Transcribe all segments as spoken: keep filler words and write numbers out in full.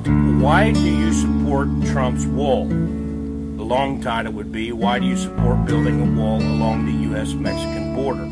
asked, why do you support Trump's wall? The long title would be, why do you support building a wall along the U S Mexican border?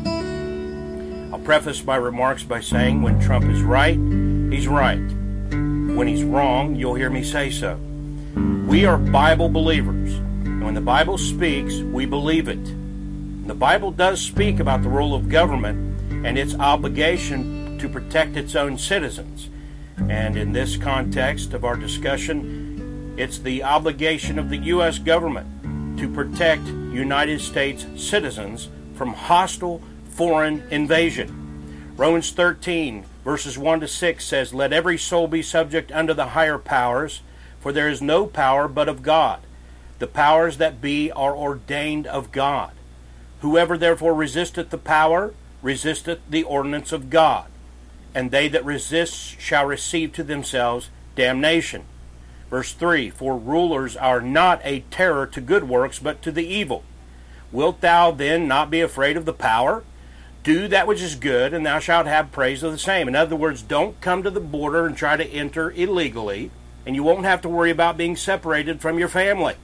I'll preface my remarks by saying when Trump is right, he's right. When he's wrong, you'll hear me say so. We are Bible believers, and when the Bible speaks, we believe it. The Bible does speak about the role of government and its obligation to protect its own citizens. And in this context of our discussion, it's the obligation of the U S government to protect United States citizens from hostile foreign invasion. Romans thirteen, verses one to six says, let every soul be subject unto the higher powers, for there is no power but of God. The powers that be are ordained of God. Whoever therefore resisteth the power, resisteth the ordinance of God. And they that resist shall receive to themselves damnation. Verse three, for rulers are not a terror to good works, but to the evil. Wilt thou then not be afraid of the power? Do that which is good, and thou shalt have praise of the same. In other words, don't come to the border and try to enter illegally, and you won't have to worry about being separated from your family.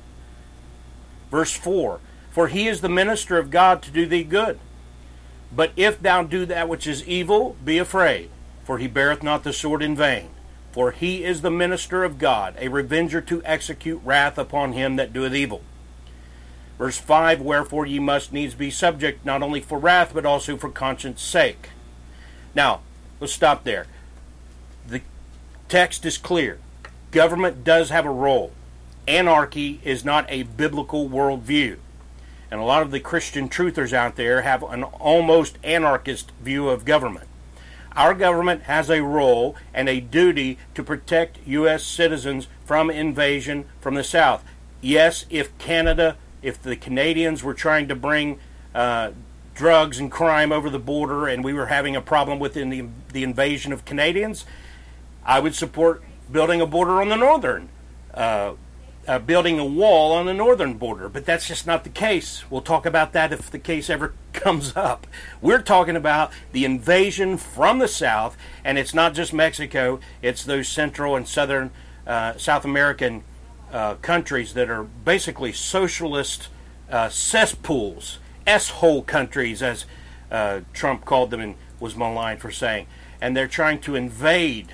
Verse four, for he is the minister of God to do thee good. But if thou do that which is evil, be afraid, for he beareth not the sword in vain. For he is the minister of God, a revenger to execute wrath upon him that doeth evil. Verse five, wherefore ye must needs be subject, not only for wrath, but also for conscience sake. Now, let's stop there. The text is clear. Government does have a role. Anarchy is not a biblical worldview. And a lot of the Christian truthers out there have an almost anarchist view of government. Our government has a role and a duty to protect U S citizens from invasion from the South. Yes, if Canada, if the Canadians were trying to bring uh, drugs and crime over the border and we were having a problem within the, the invasion of Canadians, I would support building a border on the northern uh Uh, building a wall on the northern border, but that's just not the case. We'll talk about that if the case ever comes up. We're talking about the invasion from the south, and it's not just Mexico, it's those Central and Southern uh, South American uh, countries that are basically socialist uh, cesspools, S-hole countries, as uh, Trump called them and was maligned for saying, and they're trying to invade.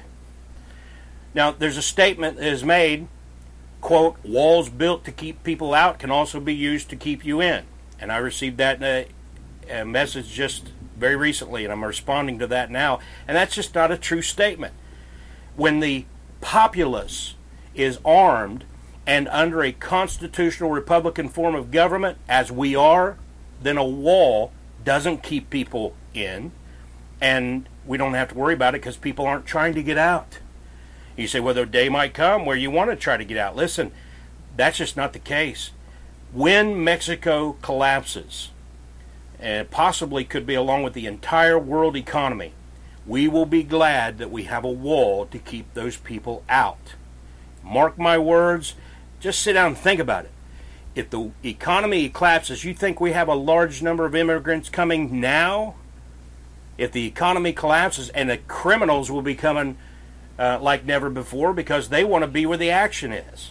Now, there's a statement that is made, quote, walls built to keep people out can also be used to keep you in. And I received that in a, a message just very recently, and I'm responding to that now. And that's just not a true statement. When the populace is armed and under a constitutional Republican form of government, as we are, then a wall doesn't keep people in, and we don't have to worry about it because people aren't trying to get out. You say, well, the day might come where you want to try to get out. Listen, that's just not the case. When Mexico collapses, and it possibly could be along with the entire world economy, we will be glad that we have a wall to keep those people out. Mark my words, just sit down and think about it. If the economy collapses, you think we have a large number of immigrants coming now? If the economy collapses, and the criminals will be coming Uh, like never before, because they want to be where the action is.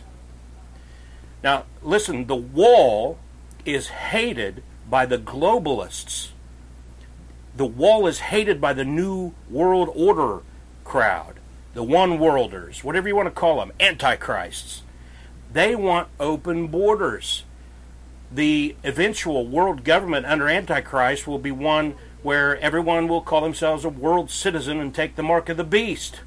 Now, listen, the wall is hated by the globalists. The wall is hated by the New World Order crowd, the one-worlders, whatever you want to call them, antichrists. They want open borders. The eventual world government under Antichrist will be one where everyone will call themselves a world citizen and take the mark of the beast.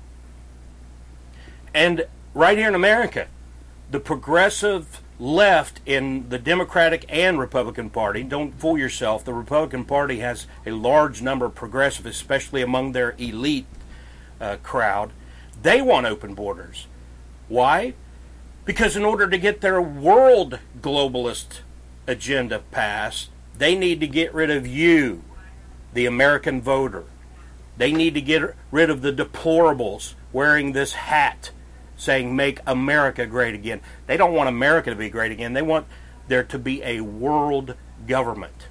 And right here in America, the progressive left in the Democratic and Republican Party, don't fool yourself, the Republican Party has a large number of progressives, especially among their elite uh, crowd. They want open borders. Why? Because in order to get their world globalist agenda passed, they need to get rid of you, the American voter. They need to get rid of the deplorables wearing this hat saying, make America great again. They don't want America to be great again. They want there to be a world government.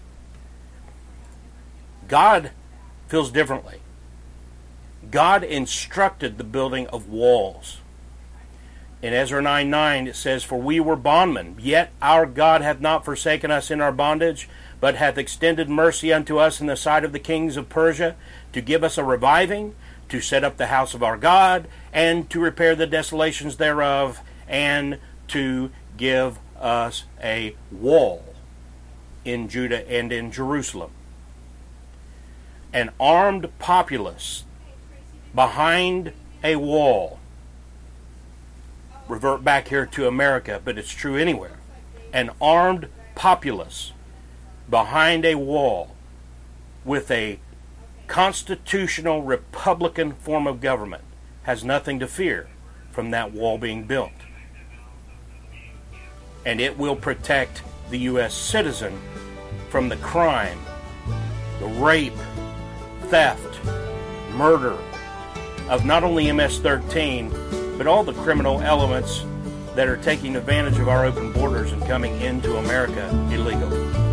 God feels differently. God instructed the building of walls. In Ezra nine nine it says, "For we were bondmen, yet our God hath not forsaken us in our bondage, but hath extended mercy unto us in the sight of the kings of Persia, to give us a reviving, to set up the house of our God, and to repair the desolations thereof, and to give us a wall in Judah and in Jerusalem." An armed populace behind a wall. Revert back here to America, but it's true anywhere. An armed populace behind a wall with a constitutional Republican form of government has nothing to fear from that wall being built. And it will protect the U S citizen from the crime, the rape, theft, murder of not only M S thirteen, but all the criminal elements that are taking advantage of our open borders and coming into America illegally.